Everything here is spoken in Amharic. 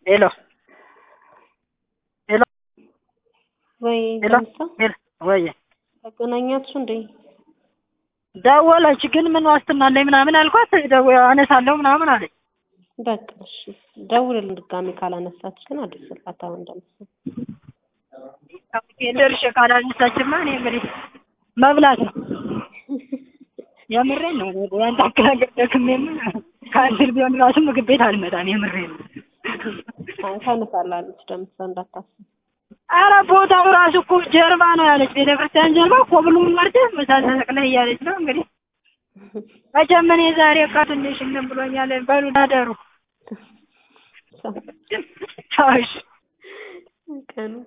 ሄሎ ሄሎ ወይ ሄሎ ሄሎ ወይ ተገናኛችሁ እንዴ? ደወለች ግን ምን ዋስትና አለኝ ምናምን አልኳት። አነሳለሁ ምናምን አለኝ። በቃ እሺ ደውልልን ድጋሚ ካላነሳች ግን አድርስላት። አሁን እንደምትሰማ ደርሼ ካላነሳችማ እኔ እንግዲህ መብላት ነው። የምሬን ነው። ያንተ አከራገር ደክሜም ካንስል ቢሆን ራሱ ምግብ ቤት አልመጣም። የምሬን ነው። ታነሳላለች ደምሳ እንዳታስብ። ኧረ ቦታው ራሱ እኮ ጀርባ ነው ያለች፣ ቤተክርስቲያን ጀርባ ኮብሉን ወርደህ መሳል ተሰቅለህ እያለች ነው እንግዲህ። መቼም እኔ ዛሬ ዕቃ ትንሽ እንትን ብሎኛል። በሉ ናደሩ። ቻው።